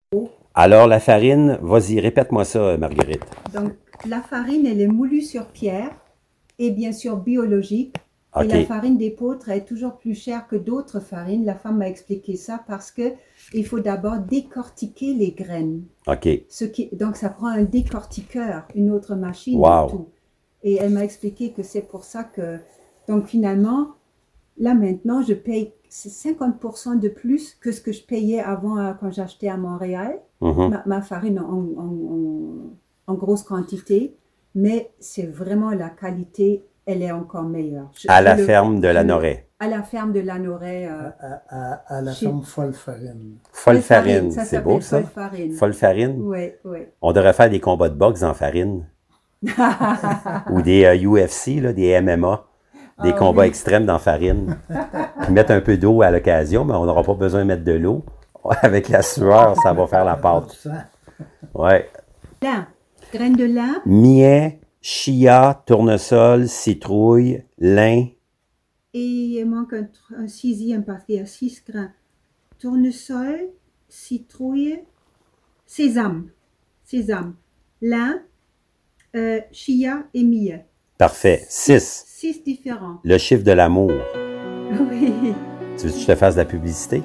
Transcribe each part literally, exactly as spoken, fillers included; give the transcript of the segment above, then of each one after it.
Alors, la farine, vas-y, répète-moi ça, Marguerite. Donc, la farine, elle est moulue sur pierre et bien sûr biologique. Okay. Et la farine d'épeautre est toujours plus chère que d'autres farines. La femme m'a expliqué ça parce que il faut d'abord décortiquer les graines. OK. Ce qui, donc, ça prend un décortiqueur, une autre machine wow. et tout. Et elle m'a expliqué que c'est pour ça que... Donc, finalement, là, maintenant, je paye cinquante pour cent de plus que ce que je payais avant euh, quand j'achetais à Montréal. Mm-hmm. ma, ma farine en, en, en, en grosse quantité. Mais c'est vraiment la qualité... elle est encore meilleure. Je, à la le, ferme de Lanoraie. À la ferme de Lanoraie. Euh, à, à, à la chez... ferme Folle-Farine. Folle-Farine, c'est beau ça? Folle-Farine. Folle-Farine? Oui, oui. On devrait faire des combats de boxe en farine. Ou des euh, U F C, là, des M M A. Des ah, combats oui. extrêmes dans farine. Puis mettre un peu d'eau à l'occasion, mais on n'aura pas besoin de mettre de l'eau. Avec la sueur, ça va faire la pâte. Ouais. Lin. Graines de lin. Millet. Chia, tournesol, citrouille, lin. Et il manque un, un sixième parce qu'il y a six grains. Tournesol, citrouille, sésame. Sésame. Lin, euh, chia et millet. Parfait. Six. Six différents. Le chiffre de l'amour. Oui. Tu veux que je te fasse de la publicité?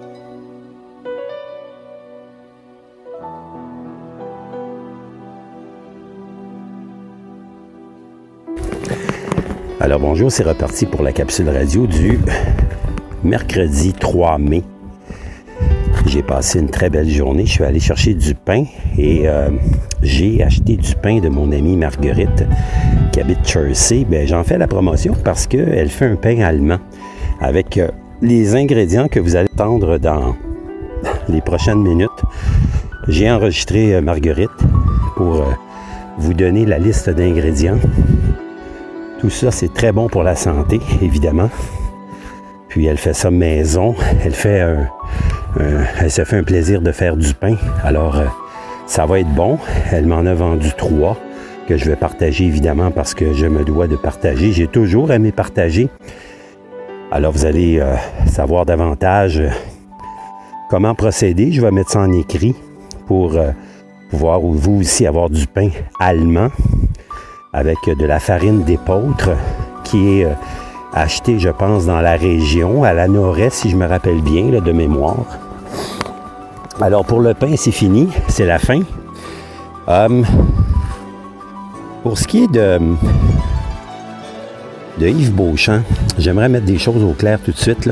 Alors bonjour, c'est reparti pour la capsule radio du mercredi trois mai. J'ai passé une très belle journée. Je suis allé chercher du pain et euh, j'ai acheté du pain de mon amie Marguerite qui habite Jersey. Ben, j'en fais la promotion parce qu'elle fait un pain allemand avec euh, les ingrédients que vous allez entendre dans les prochaines minutes. J'ai enregistré euh, Marguerite pour euh, vous donner la liste d'ingrédients. Tout ça, c'est très bon pour la santé, évidemment. Puis elle fait ça maison. Elle fait un, un, elle se fait un plaisir de faire du pain. Alors, euh, ça va être bon. Elle m'en a vendu trois que je vais partager, évidemment, parce que je me dois de partager. J'ai toujours aimé partager. Alors, vous allez euh, savoir davantage euh, comment procéder. Je vais mettre ça en écrit pour euh, pouvoir, vous aussi, avoir du pain allemand avec de la farine d'épeautre qui est euh, achetée, je pense, dans la région, à Lanoraie, si je me rappelle bien, là, de mémoire. Alors, pour le pain, c'est fini. C'est la fin. Euh, pour ce qui est de, de Yves Beauchamp, j'aimerais mettre des choses au clair tout de suite, là.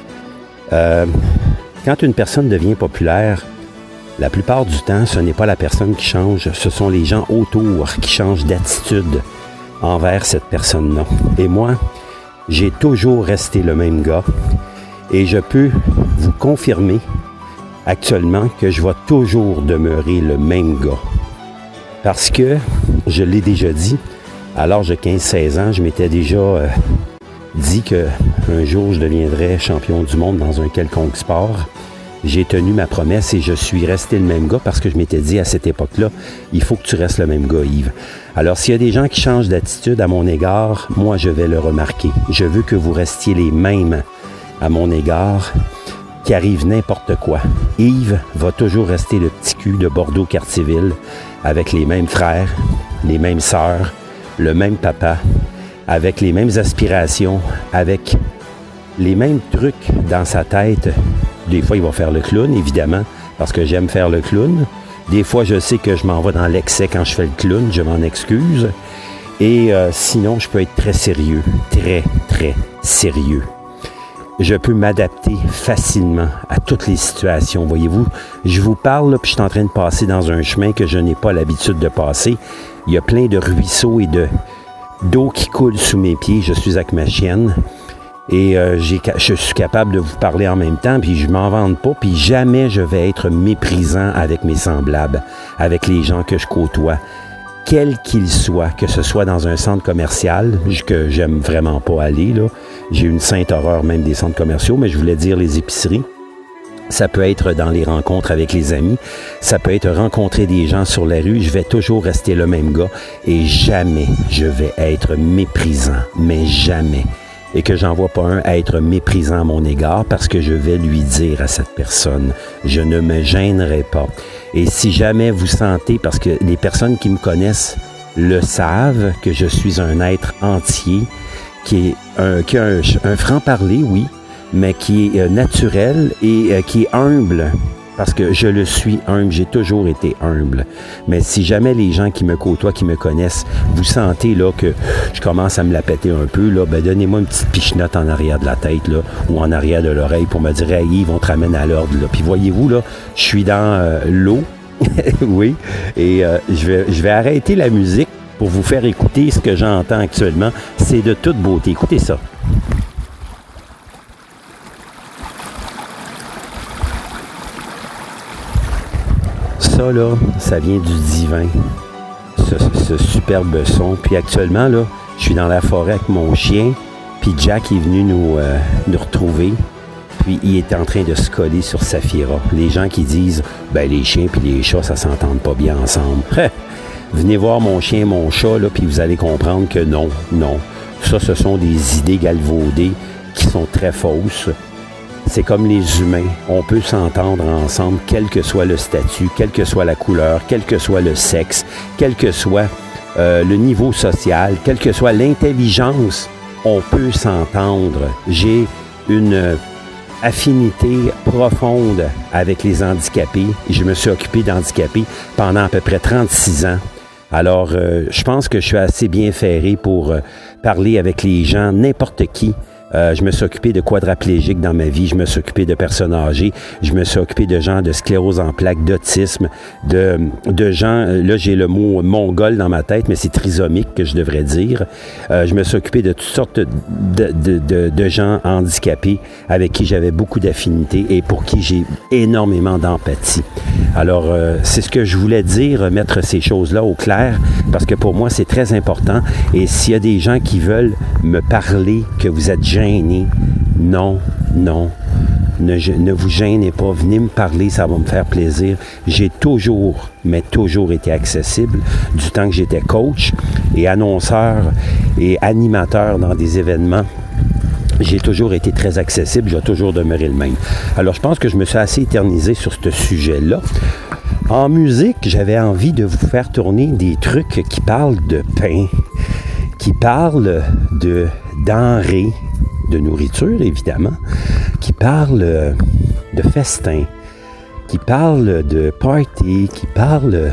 Euh, quand une personne devient populaire, la plupart du temps, ce n'est pas la personne qui change, ce sont les gens autour qui changent d'attitude envers cette personne-là. Et moi, j'ai toujours resté le même gars et je peux vous confirmer actuellement que je vais toujours demeurer le même gars. Parce que, je l'ai déjà dit, à l'âge de quinze seize ans, je m'étais déjà euh, dit qu'un jour je deviendrais champion du monde dans un quelconque sport. J'ai tenu ma promesse et je suis resté le même gars parce que je m'étais dit à cette époque-là, il faut que tu restes le même gars, Yves. Alors, s'il y a des gens qui changent d'attitude à mon égard, moi, je vais le remarquer. Je veux que vous restiez les mêmes à mon égard, qu'il arrive n'importe quoi. Yves va toujours rester le petit cul de Bordeaux-Cartierville avec les mêmes frères, les mêmes sœurs, le même papa, avec les mêmes aspirations, avec les mêmes trucs dans sa tête. Des fois, il va faire le clown, évidemment, parce que j'aime faire le clown. Des fois, je sais que je m'en vais dans l'excès quand je fais le clown, je m'en excuse. Et euh, sinon, je peux être très sérieux, très, très sérieux. Je peux m'adapter facilement à toutes les situations, voyez-vous. Je vous parle, là, puis je suis en train de passer dans un chemin que je n'ai pas l'habitude de passer. Il y a plein de ruisseaux et de, d'eau qui coule sous mes pieds. Je suis avec ma chienne. Et euh, j'ai, je suis capable de vous parler en même temps, puis je m'en vante pas, puis jamais je vais être méprisant avec mes semblables, avec les gens que je côtoie, quels qu'ils soient, que ce soit dans un centre commercial, que j'aime vraiment pas aller, là. J'ai une sainte horreur même des centres commerciaux, mais je voulais dire les épiceries. Ça peut être dans les rencontres avec les amis, ça peut être rencontrer des gens sur la rue, je vais toujours rester le même gars et jamais je vais être méprisant, mais jamais. et que j'en vois pas un être méprisant à mon égard parce que je vais lui dire à cette personne, je ne me gênerai pas. Et si jamais vous sentez, parce que les personnes qui me connaissent le savent, que je suis un être entier, qui, est un, qui a un, un franc-parler, oui, mais qui est naturel et euh, qui est humble. Parce que je le suis humble, j'ai toujours été humble. Mais si jamais les gens qui me côtoient, qui me connaissent, vous sentez là que je commence à me la péter un peu, là, ben donnez-moi une petite pichenote en arrière de la tête là, ou en arrière de l'oreille pour me dire hey, Yves, on te ramène à l'ordre. Là. Puis voyez-vous, là, je suis dans euh, l'eau, oui, et euh, je vais, je vais arrêter la musique pour vous faire écouter ce que j'entends actuellement. C'est de toute beauté. Écoutez ça. Ça, là, ça vient du divin, ce, ce superbe son. Puis actuellement, là, je suis dans la forêt avec mon chien, puis Jack est venu nous, euh, nous retrouver, puis il est en train de se coller sur Saphira. Les gens qui disent, ben les chiens puis les chats, ça s'entend pas bien ensemble. Venez voir mon chien et mon chat, là, puis vous allez comprendre que non, non. Ça, ce sont des idées galvaudées qui sont très fausses. C'est comme les humains, on peut s'entendre ensemble, quel que soit le statut, quelle que soit la couleur, quel que soit le sexe, quel que soit euh, le niveau social, quelle que soit l'intelligence, on peut s'entendre. J'ai une affinité profonde avec les handicapés. Je me suis occupé d'handicapés pendant à peu près trente-six ans. Alors, euh, je pense que je suis assez bien ferré pour euh, parler avec les gens, n'importe qui. Euh, je me suis occupé de quadraplégiques dans ma vie, je me suis occupé de personnes âgées, je me suis occupé de gens de sclérose en plaques, d'autisme, de, de gens, là j'ai le mot mongol dans ma tête, mais c'est trisomique que je devrais dire. Euh, je me suis occupé de toutes sortes de, de, de, de gens handicapés avec qui j'avais beaucoup d'affinité et pour qui j'ai énormément d'empathie. Alors, euh, c'est ce que je voulais dire, mettre ces choses-là au clair, parce que pour moi, c'est très important. Et s'il y a des gens qui veulent me parler, que vous êtes gênés, non, non, ne, ne vous gênez pas, venez me parler, ça va me faire plaisir. J'ai toujours, mais toujours été accessible, du temps que j'étais coach et annonceur et animateur dans des événements. J'ai toujours été très accessible, je vais toujours demeurer le même. Alors, je pense que je me suis assez éternisé sur ce sujet-là. En musique, j'avais envie de vous faire tourner des trucs qui parlent de pain, qui parlent de denrées, de nourriture, évidemment, qui parlent de festin, qui parlent de party, qui parlent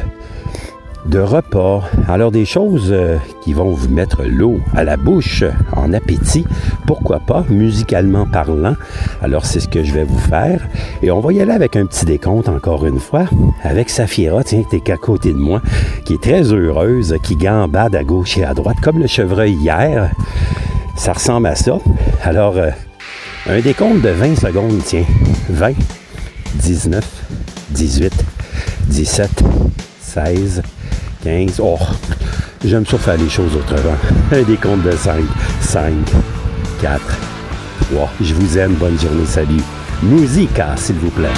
de repas. Alors, des choses euh, qui vont vous mettre l'eau à la bouche, en appétit, pourquoi pas, musicalement parlant. Alors, c'est ce que je vais vous faire. Et on va y aller avec un petit décompte, encore une fois, avec Saphira, tiens, qui est à côté de moi, qui est très heureuse, qui gambade à gauche et à droite, comme le chevreuil hier. Ça ressemble à ça. Alors, euh, un décompte de vingt secondes, tiens. vingt, dix-neuf, dix-huit, dix-sept, seize, quinze. Oh, j'aime ça faire les choses autrement. Un décompte de cinq, cinq, quatre, trois. Je vous aime. Bonne journée. Salut. Musica, s'il vous plaît.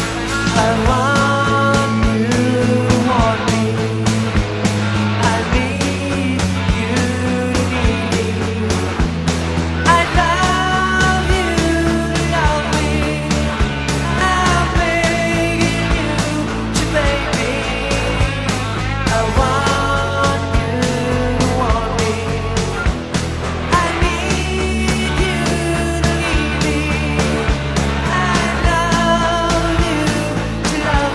Love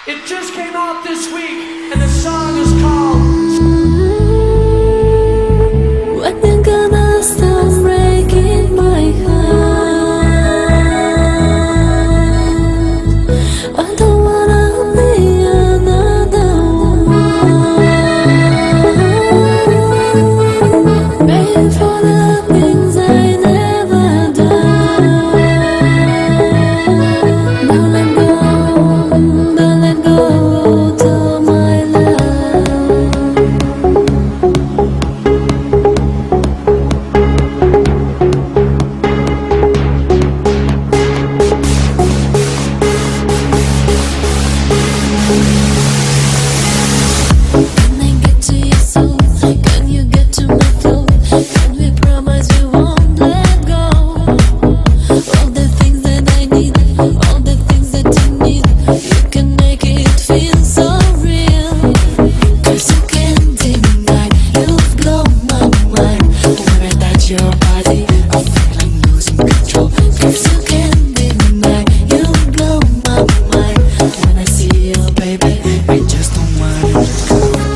It just came out this week, and the song is called When you gonna stop breaking my heart? I don't wanna be another one, paying for the things I never done. Don't let go, don't let go to my love. Can I get to your soul? Can you get to my flow? Can we promise we won't let go? All the things that I need, all the things that you need, you can make it feel so real. 'Cause you can't deny, you've blown my mind. When I touch your body, I feel I'm losing control. 'Cause you can't deny, you've blown my mind. When I see you, baby, I just don't wanna let go.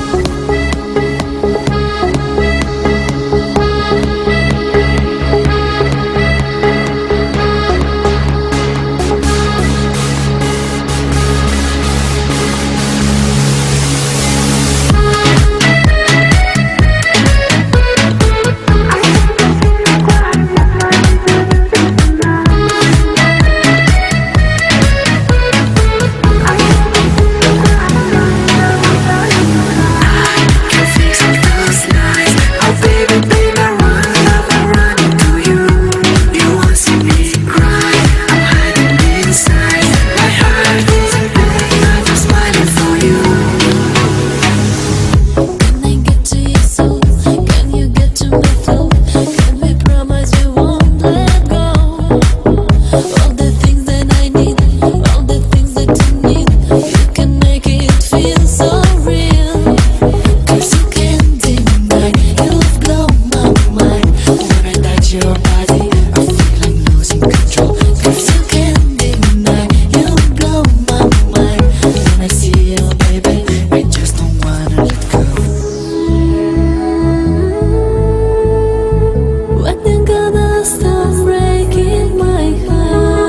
Can I get to your soul? Can you get to my flow? Can we promise we won't let go? All the things that I need, all the things that you need, you can make it feel so real. 'Cause you can't deny, you've blown my mind. When I touch your body, I feel I'm losing control. 'Cause you can't deny, you've blown my mind. When I see you, baby, I just don't wanna let go. When you gonna stop breaking my heart?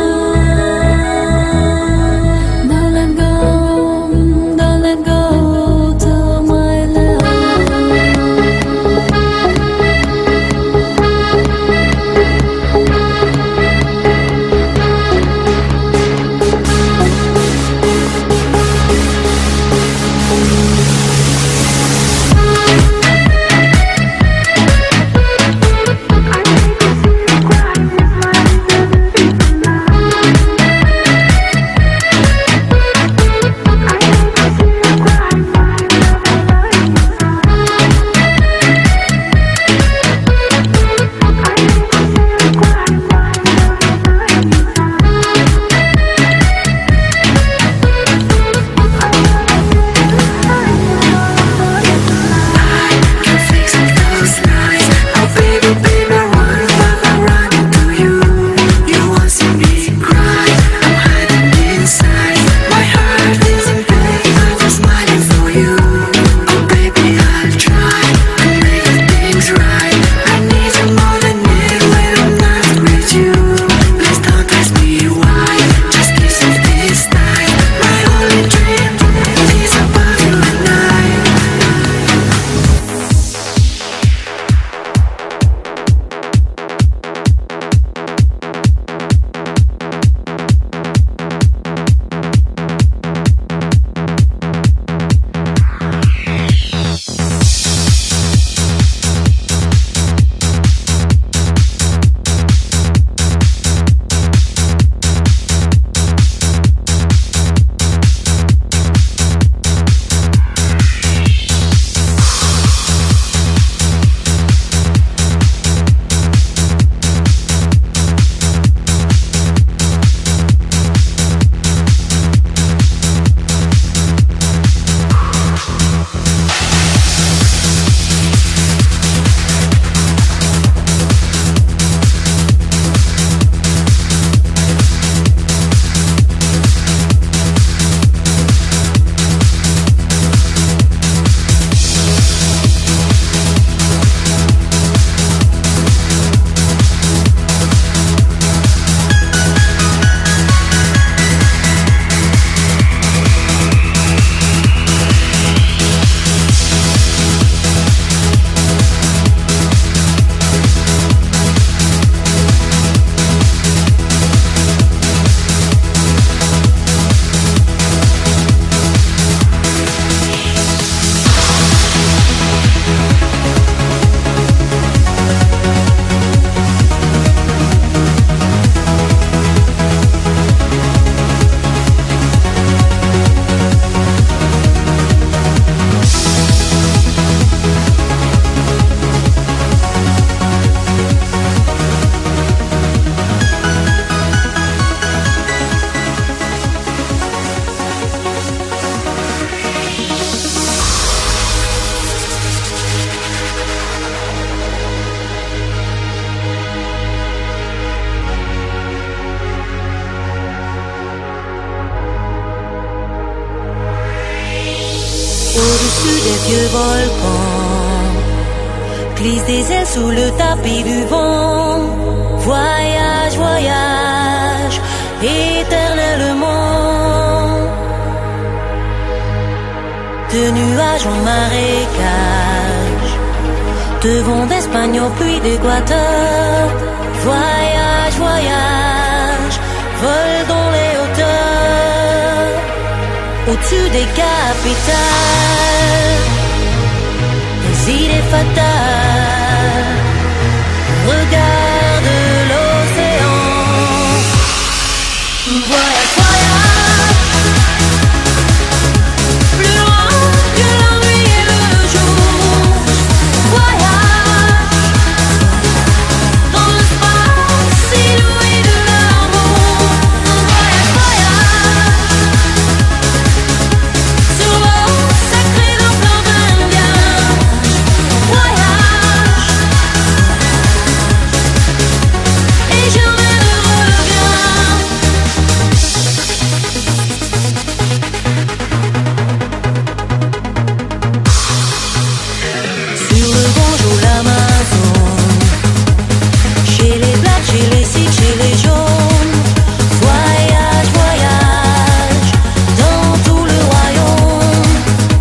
vieux volcan glisse des ailes sous le tapis du vent. Voyage, voyage, éternellement. De nuages en marécage, de vent d'Espagne au puits d'Équateur. Voyage, voyage, vol dans les hauteurs, au-dessus des capitales, des idées fatales. Regarde l'océan. Voyage, voyage, plus loin que la nuit et le jour. Voyage dans l'espace inouï de l'amour. Voyage, voyage sur l'eau sacrée d'un fleuve indien. Voyage et jamais de regret. Sur le Gange ou l'Amazone, chez les blacks, chez les sikhs, chez les jaunes. Voyage, voyage dans tout le royaume.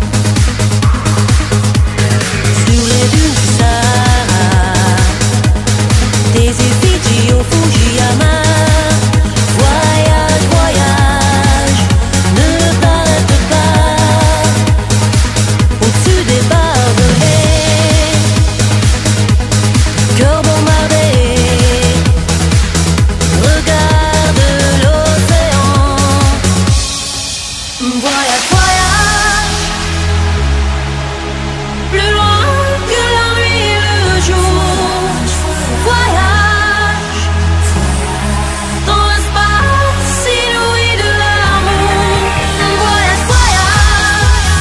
Sur les dunes du Sahara, des effigies au Fujiyama. Voyage, voyage, ne t'arrête pas. Au-dessus des barbelés, cœur bombardé. Regarde l'océan. Voyage, voyage, plus loin que la nuit et le jour. Voyage dans l'espace inouï de l'amour. Voyage, voyage,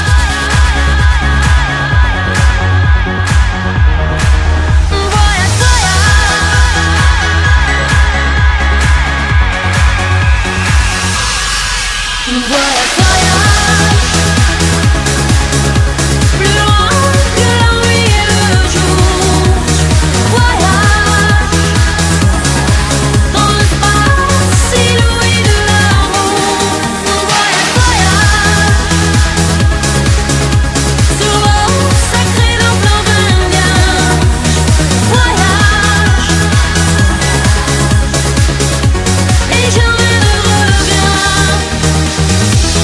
voyage, voyage, voyage, voyage, plus loin que la nuit et le jour. Voyage dans l'espace inouï de l'amour. Voyage, voyage sur l'eau sacrée d'un fleuve indien. Voyage et jamais de regret.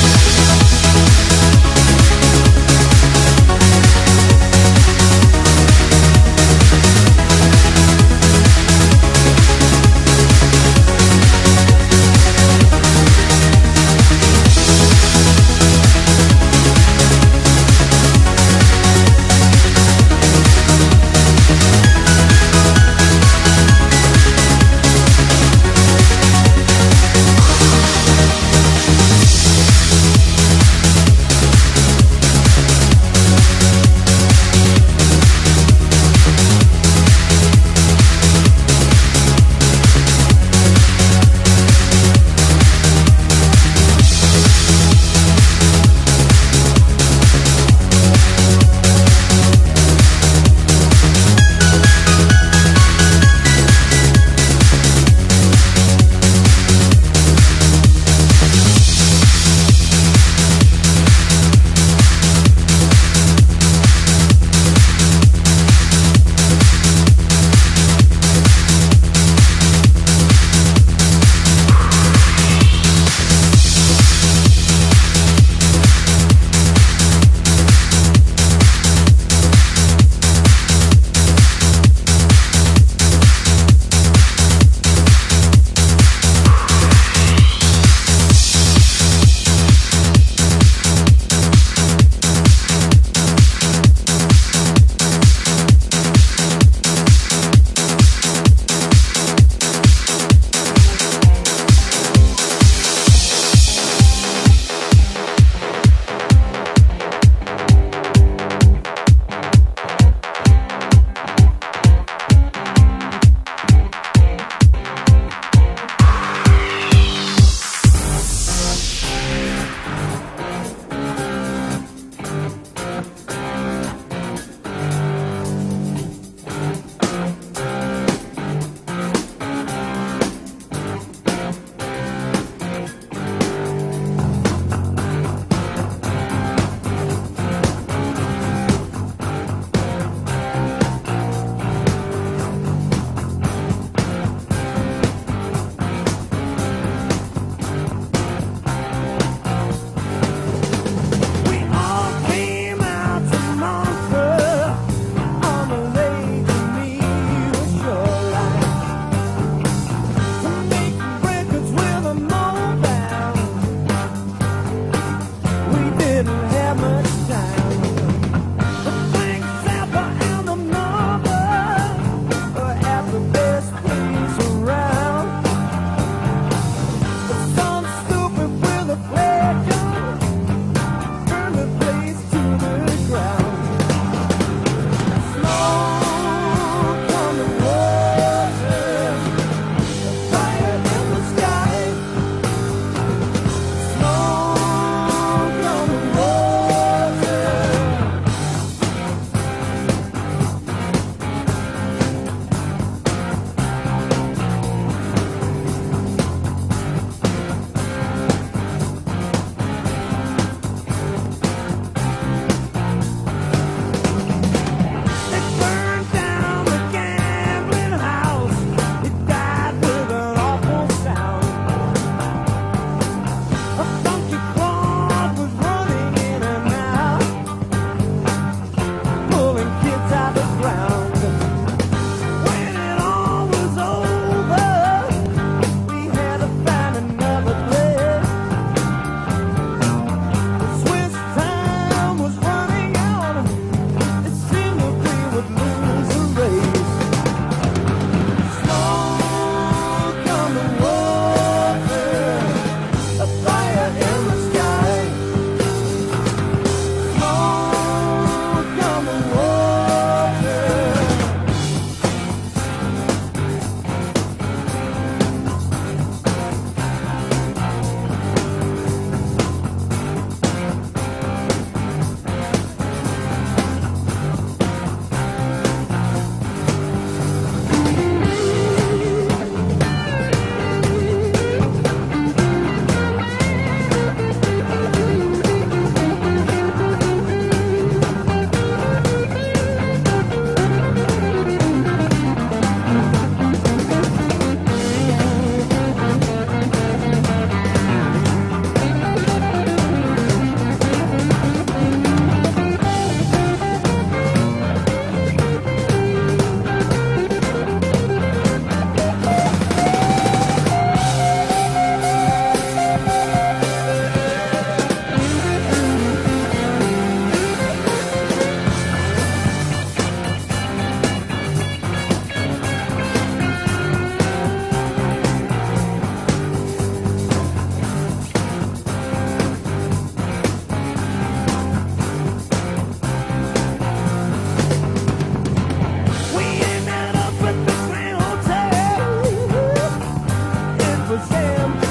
a damn